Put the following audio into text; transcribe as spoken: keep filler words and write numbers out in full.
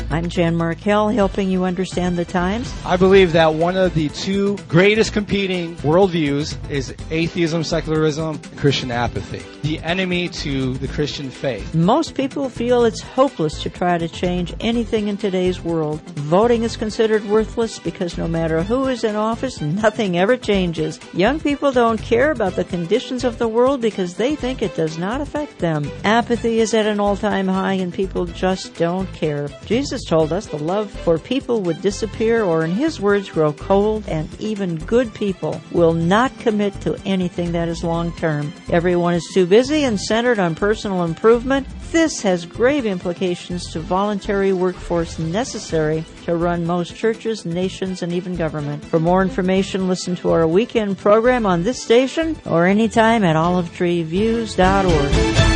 I'm Jan Markell, helping you understand the times. I believe that one of the two greatest competing worldviews is atheism, secularism, Christian apathy, the enemy to the Christian faith. Most people feel it's hopeless to try to change anything in today's world. Voting is considered worthless because no matter who is in office, nothing ever changes. Young people don't care about the conditions of the world because they think it does not affect them. Apathy is at an all-time high and people just don't care. Jesus told us the love for people would disappear, or in his words, grow cold, and even good people will not commit to anything that is long-term. Everyone is too busy and centered on personal improvement. This has grave implications to voluntary workforce necessary to run most churches, nations, and even government. For more information, listen to our weekend program on this station or anytime at olive tree views dot org.